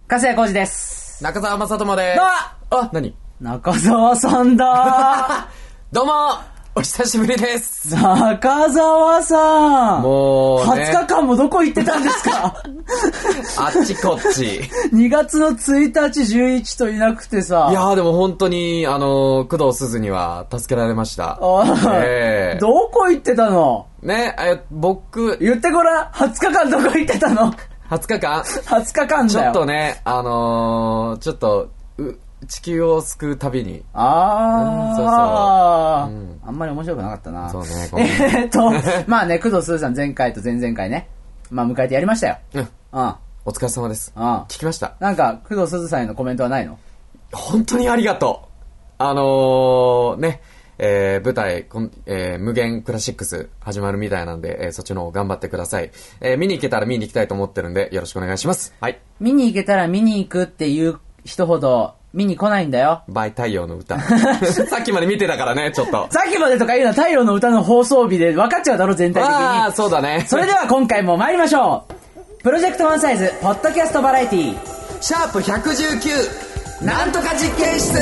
粕谷浩二です。 中澤正智です。あ、何？ 中澤さんだどうもお久しぶりです。 中澤さん、 もう、ね、 20日間もどこ行ってたんですかあっちこっち。 2月の1日11といなくてさ。 いやーでも本当に、工藤鈴には助けられました。 どこ行ってたのね、僕。 言ってごらん。20日間どこ行ってたの ?20 日間 ?20 日間だよ。 ちょっとね、ちょっと、地球を救う旅に。 そうそう、あんまり面白くなかったな。 そうね。 まあね、工藤鈴さん前回と前々回ね、まあ迎えてやりましたよ。 お疲れ様です。聞きました。 なんか、工藤鈴さんへのコメントはないの？ 本当にありがとう。ね、舞台、無限クラシックス始まるみたいなんで、そっちの方頑張ってください。見に行けたら見に行きたいと思ってるんで、よろしくお願いします。はい。 見に行けたら見に行くっていう人ほど、見に来ないんだよ。 バイ太陽の歌。さっきまで見てたからね、ちょっと。 さっきまでとか言うのは太陽の歌の放送日で分かっちゃうだろ、全体的に。 ああ、そうだね。 それでは今回も参りましょう。プロジェクトワンサイズ、ポッドキャストバラエティー。 シャープ119、なんとか実験室。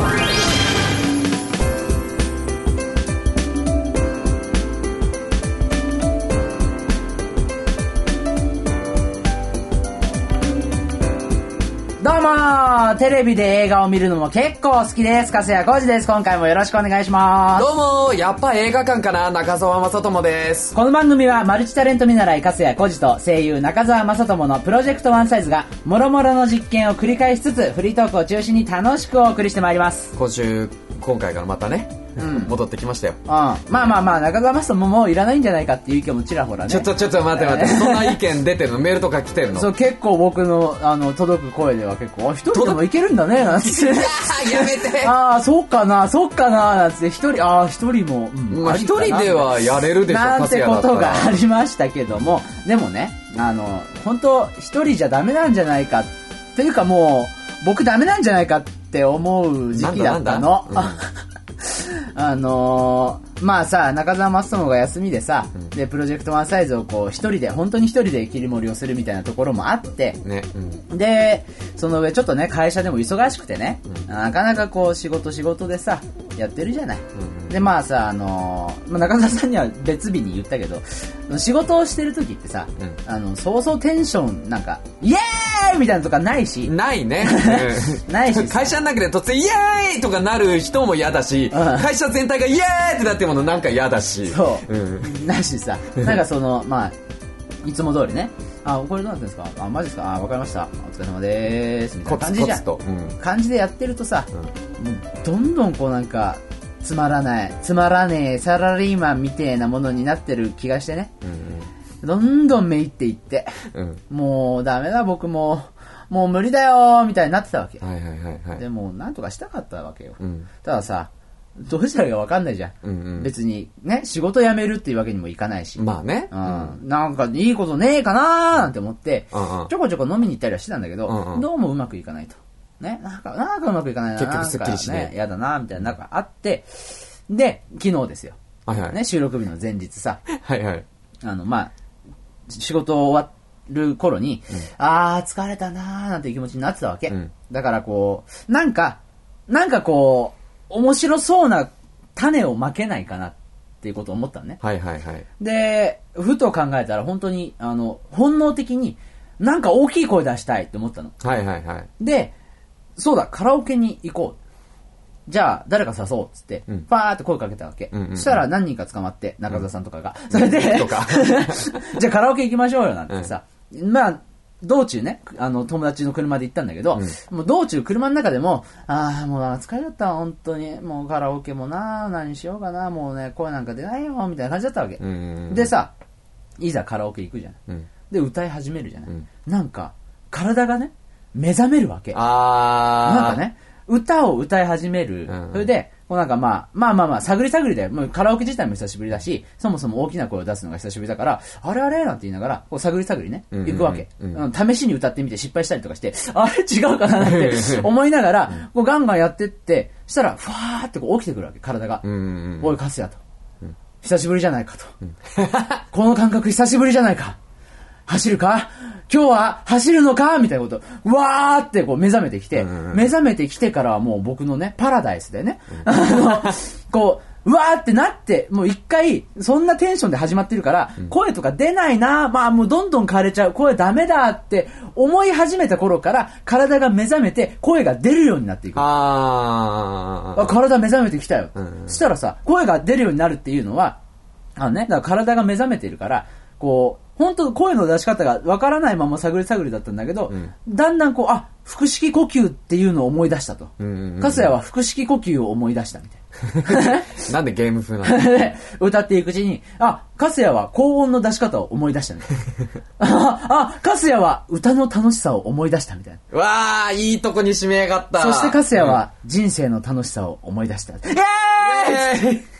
どうもー、テレビで映画を見るのも結構好きです。粕谷浩二です。今回もよろしくお願いします。 どうもー、やっぱ映画館かな、中澤正智です。 この番組はマルチタレント見習い粕谷浩二と声優中澤正智のプロジェクトワンサイズが諸々の実験を繰り返しつつフリートークを中心に楽しくお送りしてまいります。 今回からまたね、戻ってきましたよ。 まあ中澤正智もういらないんじゃないかっていう意見もちらほらね。 ちょっと待って、そんな意見出てるの？メールとか来てるの？ そう、結構僕の届く声では結構、一人でもいけるんだねなんて。 やめて。 そうかななんて一人も、 一人ではやれるでしょ、 なんてことがありましたけども、でもね、本当一人じゃダメなんじゃないかっていうか、もう僕ダメなんじゃないかって思う時期だったの。まあさ、中澤正智が休みでさ、でプロジェクトワンサイズをこう本当に一人で切り盛りをするみたいなところもあって、ね、でその上ちょっとね、会社でも忙しくてね、なかなかこう仕事でさやってるじゃない。でまあさ、中澤さんには別日に言ったけど、仕事をしてる時ってさ、そうそうテンションなんかイエーイみたいなとかないし、 ないね。 ないし、 会社の中で突然イエーイとかなる人も嫌だし、会社全体がイエーイってなってものなんか嫌だし、 そう、なしさ、なんかそのまあいつも通りね、これどうなってんですか、マジですか、わかりました、お疲れ様でーすみたいな感じじゃん、感じでやってるとさ、もうどんどんこうなんかつまらねえサラリーマンみたいなものになってる気がしてね、どんどんめいっていって、もうダメだ、僕もう無理だよーみたいになってたわけ。でもなんとかしたかったわけよ。たださ、どうしたらいいか分かんないじゃん。別にね、仕事辞めるっていうわけにもいかないし。 まあね。 なんかいいことねえかなーなんて思って、ちょこちょこ飲みに行ったりはしてたんだけど、どうもうまくいかないと。ね、なんかうまくいかないな。 結局スッキリしね。 やだなみたいななんかあって、で、昨日ですよ。ね、収録日の前日さ。まあ、仕事終わる頃に、疲れたなーなんていう気持ちになってたわけ。だからこう、なんかこう、面白そうな種をまけないかなっていうことを思ったのね。で、ふと考えたら本当に、本能的になんか大きい声出したいって思ったの。で、そうだ、カラオケに行こう。じゃあ、誰か誘おうっつって、ファーって声かけたわけ。そしたら何人か捕まって、中澤さんとかが。それで、じゃあカラオケ行きましょうよなんてさ。まあ、道中ね、友達の車で行ったんだけど、もう道中車の中でも、もう疲れちゃった、本当に。もうカラオケも何しようかな、もうね、声なんか出ないよ、みたいな感じだったわけ。でさ、いざカラオケ行くじゃない。で、歌い始めるじゃない。なんか、体がね、目覚めるわけ。なんかね、歌を歌い始める。それで、こうなんかまあ、探りだよ。もうカラオケ自体も久しぶりだし、そもそも大きな声を出すのが久しぶりだから、あれなんて言いながら、こう探りね、行くわけ。試しに歌ってみて失敗したりとかして、あれ違うかなって思いながら、こうガンガンやってって、したら、ふわーってこう起きてくるわけ、体が。おい、粕谷と。久しぶりじゃないかと。この感覚久しぶりじゃないか。 走るか今日は走るのかみたいなこと、わーってこう目覚めてきて、目覚めてきてからはもう僕のね、パラダイスでね、こう、うわーってなって、もう一回、そんなテンションで始まってるから、声とか出ないな、まあもうどんどん枯れちゃう、声ダメだって思い始めた頃から、体が目覚めて、声が出るようになっていく。体目覚めてきたよ。そしたらさ、声が出るようになるっていうのは、だから体が目覚めてるから、こう、本当声の出し方がわからないまま探り探りだったんだけど、だんだんこう、腹式呼吸っていうのを思い出したと。粕谷は腹式呼吸を思い出したみたいな。 なんでゲーム風なの歌っていくうちに、粕谷は高音の出し方を思い出したみたいな。粕谷は歌の楽しさを思い出したみたいな。 わー、いいとこに締めやがった。 そして粕谷は人生の楽しさを思い出した。イエーイ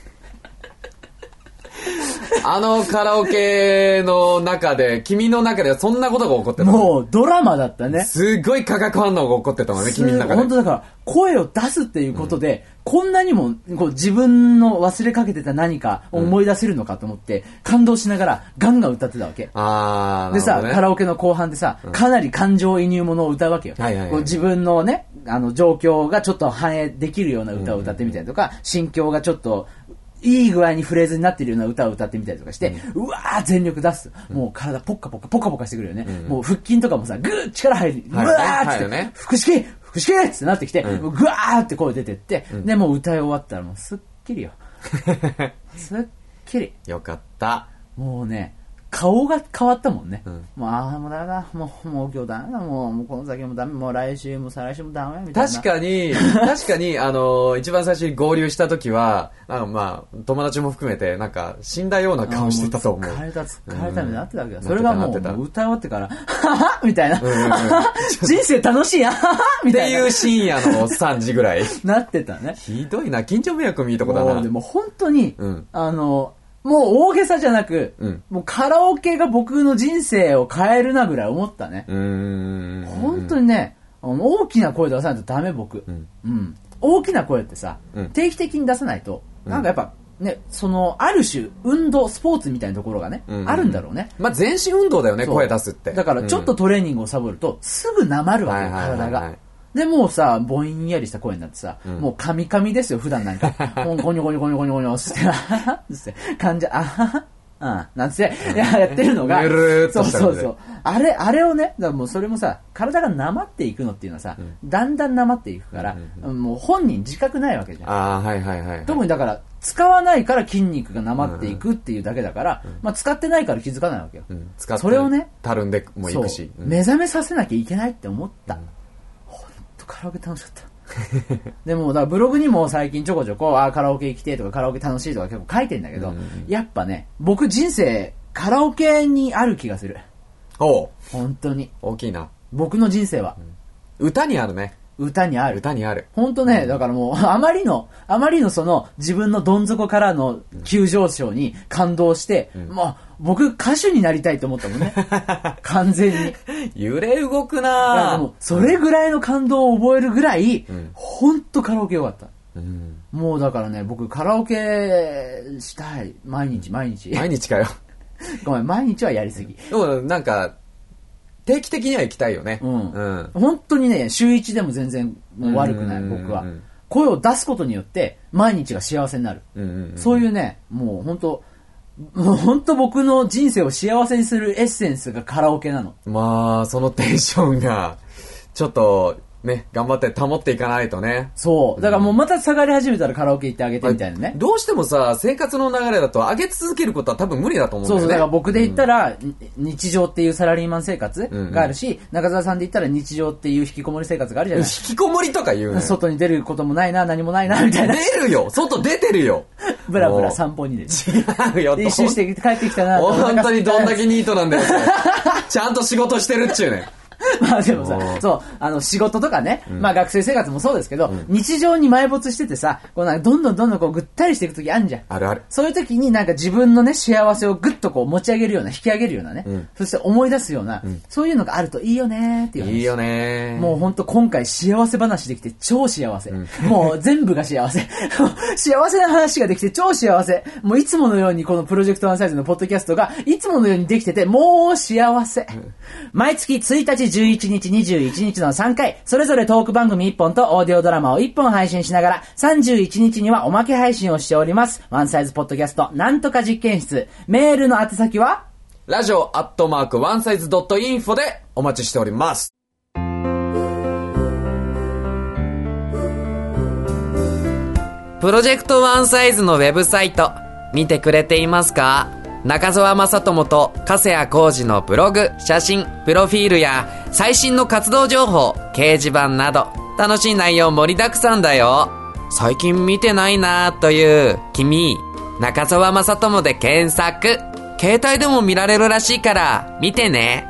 カラオケの中で、君の中ではそんなことが起こってた。 もうドラマだったね。 すごい化学反応が起こってたのね、君の中で。 本当だから、声を出すっていうことで、こんなにもこう自分の忘れかけてた何かを思い出せるのかと思って、感動しながらガンガン歌ってたわけ。でさ、カラオケの後半でさ、かなり感情移入ものを歌うわけよ。こう自分のね、状況がちょっと反映できるような歌を歌ってみたりとか、心境がちょっと、いい具合にフレーズになっているような歌を歌ってみたりとかして、うわー全力出す。もう体ポッカポカポカポカしてくるよね。もう腹筋とかもさ、ぐー力入る。うわーって、腹式ってなってきて、ぐわーって声出てって、で、もう歌い終わったらもうすっきりよ。すっきり。 よかった。 もうね、顔が変わったもんね。もうもうダメだ。もう今日ダメだ。もうこの先もダメ。もう来週も再来週もダメみたいな。 確かに、一番最初に合流した時は、まあ、友達も含めて、なんか、死んだような顔してたと思う。 疲れたになってたわけだ。それがもう、歌い終わってから、ははみたいな。人生楽しいやみたいな。 っていう深夜の3時ぐらい。 なってたね。 ひどいな。近所迷惑もいいとこだな。 でも本当に、もう大げさじゃなく、もうカラオケが僕の人生を変えるなぐらい思ったね。本当にね、大きな声出さないとダメ僕。大きな声ってさ、定期的に出さないと、なんかやっぱね、ある種運動、スポーツみたいなところがね、あるんだろうね。 まあ全身運動だよね、声出すって。 だからちょっとトレーニングをサボると、すぐなまるわけよ、体が。で、もうさ、ぼんやりした声になってさ、もうカミカミですよ、普段なんか。ゴニョゴニョゴニョゴニョゴニョつって、あははつって、患者、あははなんつって、やってるのが、そう。あれをね、だからもうそれもさ、体がなまっていくのっていうのはさ、だんだんなまっていくから、もう本人自覚ないわけじゃん。特にだから、使わないから筋肉がなまっていくっていうだけだから、まあ使ってないから気づかないわけよ。それをね、 たるんでもいくし。 目覚めさせなきゃいけないって思った。カラオケ楽しかったでもだからブログにも最近ちょこちょこカラオケ行きてとかカラオケ楽しいとか結構書いてんだけど、やっぱね僕人生カラオケにある気がする。本当に大きいな僕の人生は、 歌にあるね。 歌にある。本当ね、だからもう、あまりのその、自分のどん底からの急上昇に感動して、もう、僕歌手になりたいと思ったもんね。完全に。 揺れ動くなぁ。 でもそれぐらいの感動を覚えるぐらい、ほんとカラオケよかった。もうだからね、僕カラオケしたい。毎日。毎日かよ。 ごめん、毎日はやりすぎ。 でもなんか、定期的には行きたいよね。 本当にね、週1でも全然悪くない、僕は。声を出すことによって、毎日が幸せになる。そういうね、もう本当僕の人生を幸せにするエッセンスがカラオケなの。 まあ、そのテンションが、ちょっと、ね、頑張って保っていかないとね。 そう。だからもうまた下がり始めたらカラオケ行ってあげてみたいなね。 どうしてもさ、生活の流れだと上げ続けることは多分無理だと思うんだよね。 そう、だから僕で言ったら、日常っていうサラリーマン生活があるし、中澤さんで言ったら日常っていう引きこもり生活があるじゃない。 引きこもりとか言うね。 外に出ることもないな、何もないな、みたいな。 出るよ外出てるよブラブラ散歩に出る。 違うよ。 一周して帰ってきたな。 本当にどんだけニートなんだよ。ちゃんと仕事してるっちゅうね。 まあでもさ、そう、仕事とかね、まあ学生生活もそうですけど、日常に埋没しててさ、こうなんかどんどんこうぐったりしていく時あるじゃん。 あるある。 そういう時になんか自分のね、幸せをぐっとこう持ち上げるような、引き上げるようなね、そして思い出すような、そういうのがあるといいよねっていう話。 いいよね。 もうほんと今回幸せ話できて超幸せ。もう全部が幸せ。幸せな話ができて超幸せ。もういつものようにこのプロジェクトワンサイズのポッドキャストがいつものようにできてて、もう幸せ。毎月1日、11日、21日の3回、それぞれトーク番組1本とオーディオドラマを1本配信しながら、31日にはおまけ配信をしております。ワンサイズポッドキャストなんとか実験室。メールの宛先はラジオ@onesize.info でお待ちしております。 プロジェクトワンサイズのウェブサイト見てくれていますか？中澤正智と加瀬谷浩二のブログ、写真、プロフィールや最新の活動情報、掲示板など楽しい内容盛りだくさんだよ。最近見てないなという君、中澤正智で検索。携帯でも見られるらしいから見てね。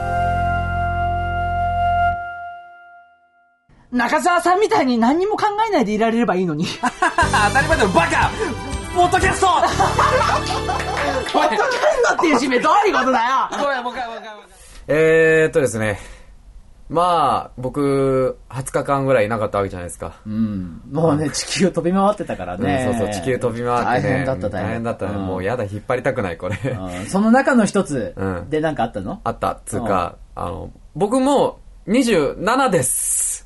中澤さんみたいに何にも考えないでいられればいいのに。 当たり前だよ、バカ！ポッドキャストポッドキャストっていう締めどういうことだよ。 ごめん、もう一回。ですね。まあ、僕、20日間ぐらいいなかったわけじゃないですか。 もうね、地球飛び回ってたからね。 そう、地球飛び回ってね。 大変だったね。 もうやだ、引っ張りたくない、これ。 その中の一つで何かあったの？ あった、つうか、僕も27です。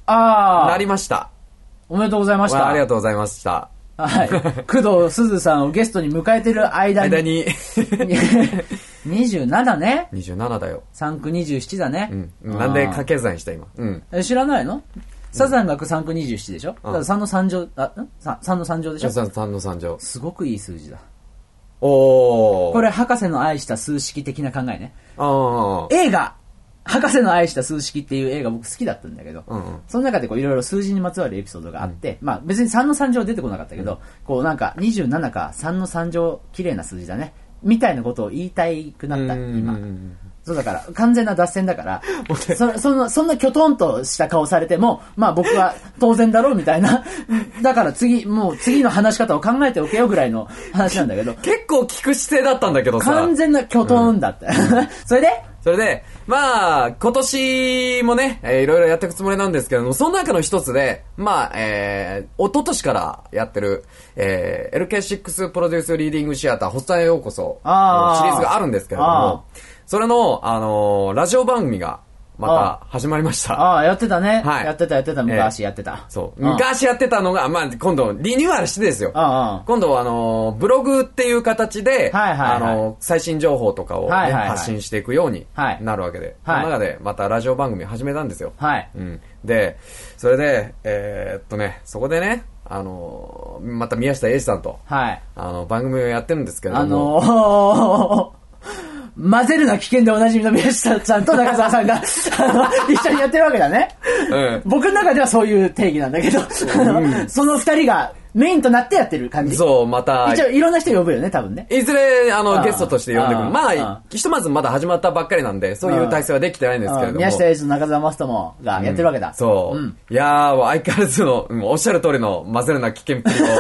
なりました。 おめでとうございました。 ありがとうございました。 はい。工藤すずさんをゲストに迎えてる間に。27ね。 27だよ。 3区27だね。 なんで掛け算した今。 知らないの？サザン学3区27でしょ？だから3の3乗、3の3乗でしょ？ 3の3乗。 すごくいい数字だ。 これ博士の愛した数式的な考えね。映画博士の愛した数式っていう映画僕好きだったんだけど、その中でこういろいろ数字にまつわるエピソードがあって、まあ別に3の3乗出てこなかったけど、こうなんか27か3の3乗綺麗な数字だねみたいなことを言いたくなった今。そうだから完全な脱線だからそんなきょとんとした顔されてもまあ僕は当然だろうみたいなだから次の話し方を考えておけよぐらいの話なんだけど結構聞く姿勢だったんだけどさ完全なきょとんだって、それでまあ今年もね、いろいろやっていくつもりなんですけども、その中の一つでまあ、一昨年からやってる、LK6 プロデュースリーディングシアターホストへようこそのシリーズがあるんですけれども、それの、ラジオ番組がまた始まりました。 やってたね。 はい。 やってた、昔やってた。 そう。昔やってたのが、まあ、今度、リニューアルしてですよ。今度、ブログっていう形で、最新情報とかを発信していくようになるわけで、その中でまたラジオ番組始めたんですよ。で、それで、そこでね、また宮下英二さんと、番組をやってるんですけれども、 混ぜるな危険でおなじみの宮下さんと中澤さんが一緒にやってるわけだね。僕の中ではそういう定義なんだけど、その二人がメインとなってやってる感じ。 そう、また。 一応いろんな人呼ぶよね、多分ね。 いずれ、ゲストとして呼んでくる。まあ、ひとまずまだ始まったばっかりなんで、そういう体制はできてないんですけれども。 宮下英二と中澤正智がやってるわけだ。 そう。いやー、相変わらずの、おっしゃる通りの混ぜるな危険っぷりを。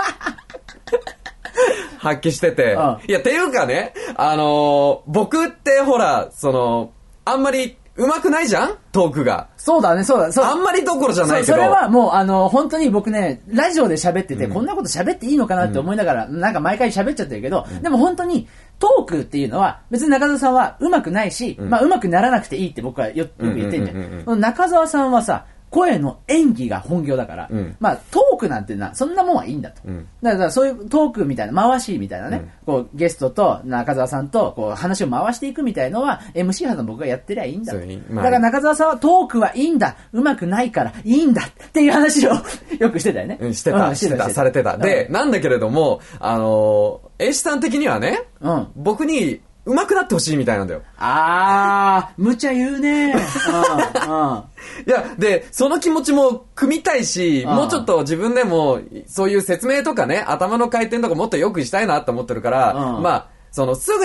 発揮してて。いや、っていうかね、僕ってほら、あんまり上手くないじゃんトークが。 そうだね、そうだ。 あんまりどころじゃないけど。 それはもう、本当に僕ね、ラジオで喋ってて、こんなこと喋っていいのかなって思いながら、なんか毎回喋っちゃってるけど、でも本当に、トークっていうのは、別に中澤さんは上手くないし、まあ上手くならなくていいって僕はよく言ってんじゃん。中澤さんはさ、声の演技が本業だから、まあトークなんてそんなもんはいいんだと、だからそういうトークみたいな回しみたいなね、こうゲストと中澤さんとこう話を回していくみたいのは MC 派の僕がやってりゃいいんだと、だから中澤さんはトークはいいんだ、上手くないからいいんだっていう話をよくしてたよね。 してた、されてた。で、なんだけれども、A さん的にはね、僕に上手くなってほしいみたいなんだよ。 無茶言うね。 いや、で、その気持ちも組みたいし、もうちょっと自分でも、そういう説明とかね、頭の回転とかもっと良くしたいなって思ってるから、まあ、すぐに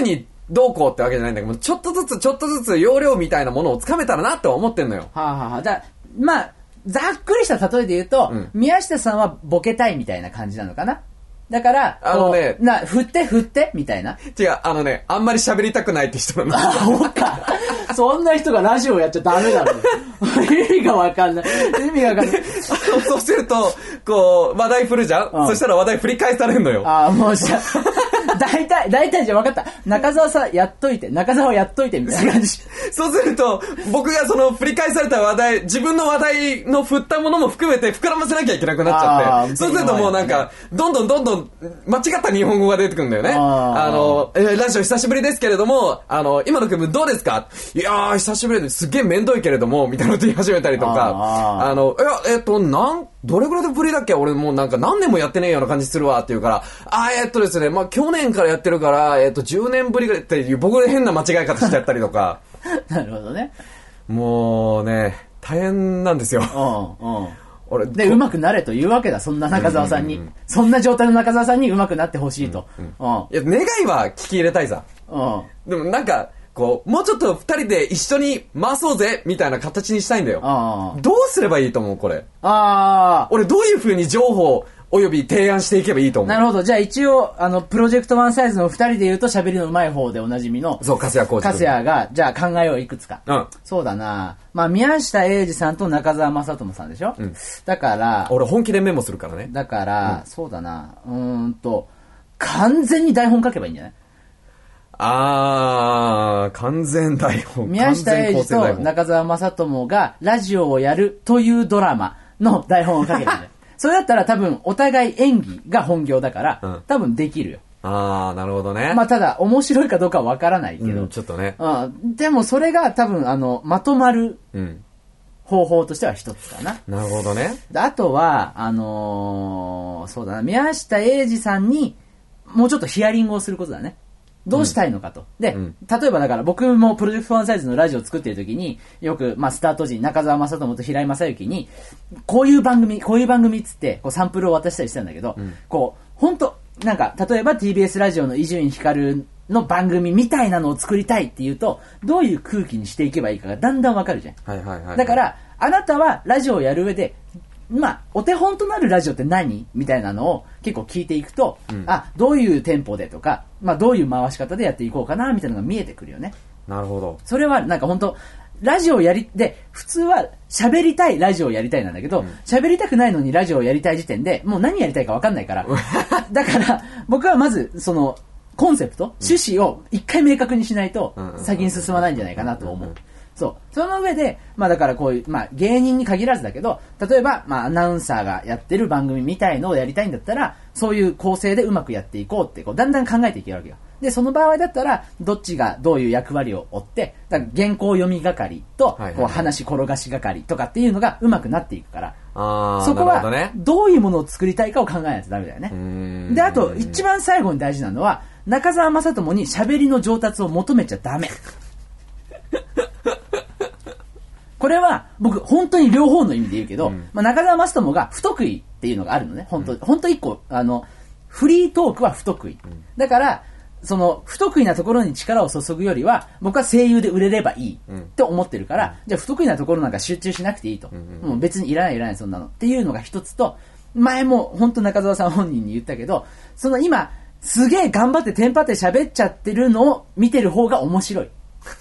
どうこうってわけじゃないんだけど、ちょっとずつ容量みたいなものをつかめたらなって思ってんのよ。 はあはあ、まあ、ざっくりした例えで言うと、宮下さんはボケたいみたいな感じなのかな。だから、振ってみたいな。 違う、あんまり喋りたくないって人なの。 そうか。そんな人がラジオやっちゃダメだろ。意味がわかんない。 そうすると、こう、話題振るじゃん、そしたら話題振り返されるのよ。 もうじゃ大体じゃ分かった。中澤さんやっといて、中澤やっといてみたいな感じ。 そうすると、僕がその振り返された話題、自分の話題の振ったものも含めて膨らませなきゃいけなくなっちゃって、そうするともうなんか、どんどん間違った日本語が出てくるんだよね。ラジオ久しぶりですけれども、今の君どうですか？いやー、久しぶりですげえめんどいけれども、みたいなこと言い始めたりとか、どれぐらいでぶりだっけ？俺もうなんか何年もやってねえような感じするわって言うから、ですね、まあ去年からやってるから、10年ぶりぐらいっていう僕で変な間違い方しちゃったりとか。 なるほどね。 もうね、大変なんですよ。 俺で、上手くなれというわけだ、そんな中澤さんに。そんな状態の中澤さんに上手くなってほしいと。 いや、願いは聞き入れたいさ。でもなんか、こう、もうちょっと二人で一緒に回そうぜみたいな形にしたいんだよ。どうすればいいと思うこれ。俺どういう風に情報および提案していけばいいと思う。 なるほど。じゃあ一応、プロジェクトワンサイズの二人で言うと喋りの上手い方でおなじみの。 そう、粕谷浩二。 粕谷が、じゃあ考えよういくつか。そうだな。まあ、宮下英二さんと中澤正智さんでしょ？だから、 俺本気でメモするからね。 だから、そうだな。完全に台本書けばいいんじゃない？ 完全台本。 宮下英二と中澤正智がラジオをやるというドラマの台本を書けばいいんだよ。それだったら多分お互い演技が本業だから、多分できるよ。 なるほどね。 まあただ面白いかどうかはわからないけど、 ちょっとね。 でもそれが多分まとまる方法としては一つかな。 なるほどね。 あとはそうだな、宮下英二さんにもうちょっとヒアリングをすることだね。どうしたいのかと。で、例えばだから僕もプロジェクトワンサイズのラジオを作ってる時に、よく、まあ、スタート時に中澤正智と平井正幸に、こういう番組っつって、こうサンプルを渡したりしたんだけど、こう、ほんと、なんか、例えば TBS ラジオの伊集院光の番組みたいなのを作りたいっていうと、どういう空気にしていけばいいかがだんだんわかるじゃん。だから、あなたはラジオをやる上で、まあ、お手本となるラジオって何みたいなのを結構聞いていくと、どういうテンポでとか、まあ、どういう回し方でやっていこうかなみたいなのが見えてくるよね。 なるほど。 それはなんか本当ラジオで、普通は喋りたいラジオをやりたいなんだけど、喋りたくないのにラジオをやりたい時点で、もう何やりたいか分かんないから。だから、僕はまず、その、コンセプト、趣旨を一回明確にしないと、先に進まないんじゃないかなと思う。そう。その上で、まあだからこういう、まあ芸人に限らずだけど、例えば、まあアナウンサーがやってる番組みたいのをやりたいんだったら、そういう構成でうまくやっていこうって、こう、だんだん考えていけるわけよ。で、その場合だったら、どっちがどういう役割を負って、だから原稿読み係と、こう話転がし係とかっていうのがうまくなっていくから、そこは、どういうものを作りたいかを考えないとダメだよね。で、あと、一番最後に大事なのは、中澤正智に喋りの上達を求めちゃダメ。これは僕本当に両方の意味で言うけど、まあ、中澤正智が不得意っていうのがあるのね。本当一個フリートークは不得意。だからその不得意なところに力を注ぐよりは僕は声優で売れればいいって思ってるから、じゃあ不得意なところなんか集中しなくていいと。もう別にいらないそんなのっていうのが一つと、前も本当中澤さん本人に言ったけど、その今すげえ頑張ってテンパって喋っちゃってるのを見てる方が面白い。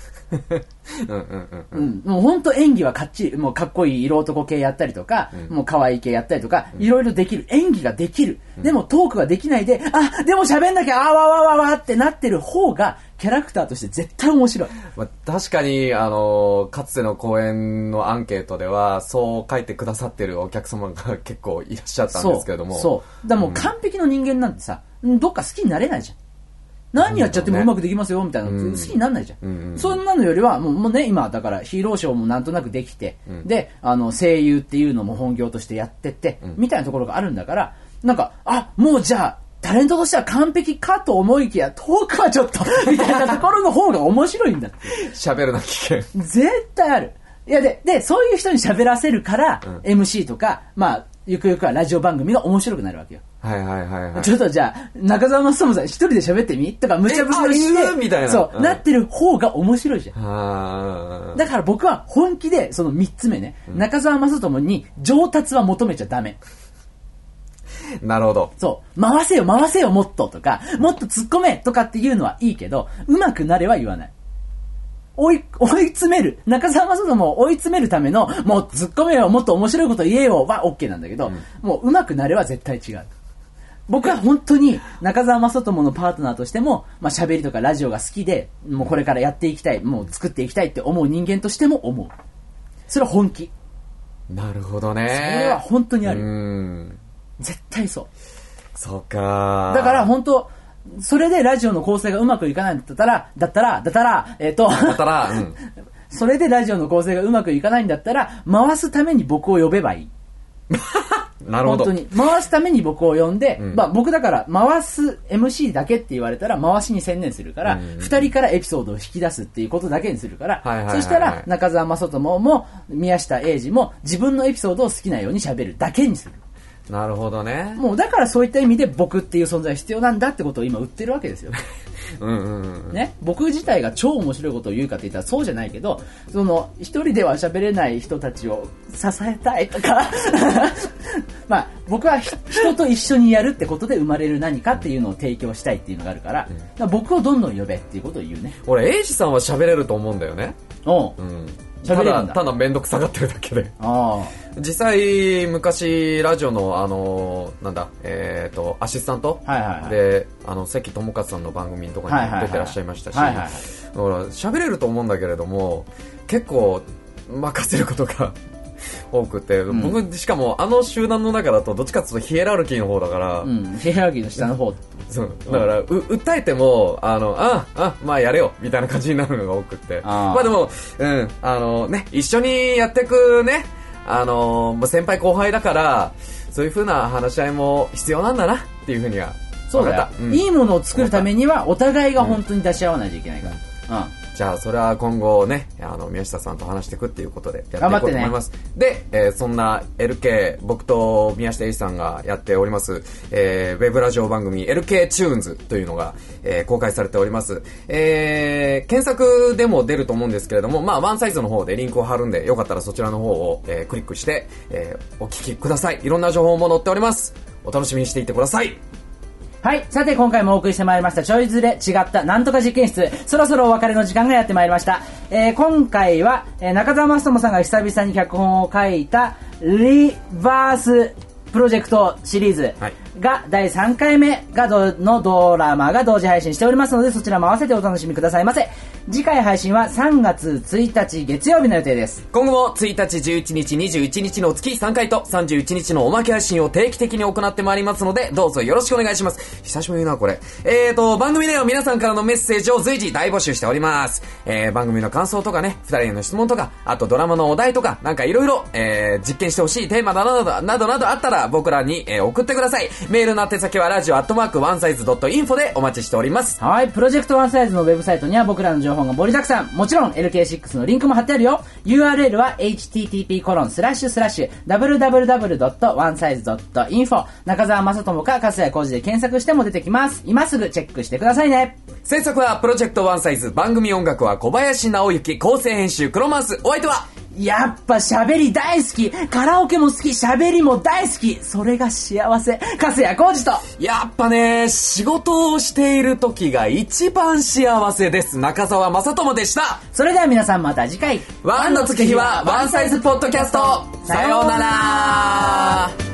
もう本当演技はかっちり、もうかっこいい色男系やったりとか、もう可愛い系やったりとか、いろいろできる。演技ができる。でもトークができないで、でも喋んなきゃ、わってなってる方が、キャラクターとして絶対面白い。 まあ、確かに、かつての公演のアンケートでは、そう書いてくださってるお客様が結構いらっしゃったんですけれども。 そう。だからもう完璧の人間なんてさ、どっか好きになれないじゃん。何やっちゃってもうまくできますよみたいなの好きにならないじゃん。そんなのよりはもうね、今だからヒーローショーもなんとなくできて、で声優っていうのも本業としてやってて、みたいなところがあるんだから、なんかもうじゃあタレントとしては完璧かと思いきやトークはちょっとみたいなところの方が面白いんだって。 喋るの危険。 絶対ある。いやでそういう人に喋らせるから、MC とかまあゆくゆくはラジオ番組が面白くなるわけよ。 はいはいはいはい。 ちょっとじゃあ、中澤まさともさん一人で喋ってみとか無茶ぶりをして、 みたいな。 そう、なってる方が面白いじゃん。だから僕は本気で、その3つ目ね、中澤まさともに上達は求めちゃダメ。 なるほど。 そう。回せよもっととか、もっと突っ込めとかっていうのはいいけど、上手くなれは言わない。追い詰める。中澤まさともを追い詰めるための、もう突っ込めよ、もっと面白いこと言えよは OK なんだけど、もう上手くなれは絶対違う。僕は本当に中澤まさとものパートナーとしても、まあ喋りとかラジオが好きで、もうこれからやっていきたい、もう作っていきたいって思う人間としても思う。それは本気。 なるほどね。 それは本当にある。絶対そう。 そうか。 だから本当、それでラジオの構成がうまくいかないんだったら、それでラジオの構成がうまくいかないんだったら、回すために僕を呼べばいい。 なるほど。 本当に。回すために僕を呼んで、まあ僕だから回す MC だけって言われたら回しに専念するから、二人からエピソードを引き出すっていうことだけにするから、そしたら中澤まさともも宮下英二も自分のエピソードを好きなように喋るだけにする。 なるほどね。 もうだからそういった意味で僕っていう存在必要なんだってことを今売ってるわけですよ。ね、僕自体が超面白いことを言うかって言ったらそうじゃないけど、その一人では喋れない人たちを支えたいとかまあ僕は人と一緒にやるってことで生まれる何かっていうのを提供したいっていうのがあるから、僕をどんどん呼べっていうことを言うね。 俺エイジさんは喋れると思うんだよね。ただめんどくさがってるだけで。実際昔ラジオのアシスタントで関智一さんの番組とかに出てらっしゃいましたし、だから喋れると思うんだけれども結構任せることが多くて、僕しかも集団の中だとどっちかっていうとヒエラルキーの方だから、 ヒエラルキーの下の方。 そうだから訴えてもまあやれよみたいな感じになるのが多くて、まあでもね一緒にやっていくね先輩後輩だからそういう風な話し合いも必要なんだなっていう風にはそうだよ、いいものを作るためにはお互いが本当に出し合わないといけないから、 じゃあそれは今後ね宮下さんと話していくっていうことでやっていこうと思います、で、そんな LK 僕と宮下英二さんがやっております、ウェブラジオ番組 LK チューンズというのが、公開されております、検索でも出ると思うんですけれども、まあワンサイズの方でリンクを貼るんでよかったらそちらの方を、クリックして、お聞きください。いろんな情報も載っております。お楽しみにしていってください。 はい。さて、今回もお送りしてまいりました、ちょいずれ違ったなんとか実験室。そろそろお別れの時間がやってまいりました。今回は、中澤まさともさんが久々に脚本を書いた、リバースプロジェクトシリーズが第3回目のドラマが同時配信しておりますので、そちらも合わせてお楽しみくださいませ。次回配信は3月1日月曜日の予定です。 今後も1日、11日、21日の月3回と31日のおまけ配信を定期的に行ってまいりますので、どうぞよろしくお願いします。久しぶりなこれ。番組では皆さんからのメッセージを随時大募集しております。番組の感想とかね、2人への質問とか、あとドラマのお題とか、なんかいろいろ実験してほしいテーマなどあったら僕らに、送ってください。メールの宛先はradio@onesize.info でお待ちしております。 はい、プロジェクトワンサイズのウェブサイトには僕らの情報が盛りだくさん。もちろん LK6 のリンクも貼ってあるよ。URL は http://www.onesize.info 中澤まさともか粕谷浩二で検索しても出てきます。今すぐチェックしてくださいね。 制作はプロジェクトワンサイズ、番組音楽は小林直之、構成編集クロマンス。お相手はやっぱ喋り大好き、カラオケも好き、喋りも大好き、それが幸せ、粕谷浩二と。 やっぱね、仕事をしている時が一番幸せです。中澤まさともでした。 それでは皆さんまた次回。 ワンの月日はワンサイズポッドキャスト。さようなら。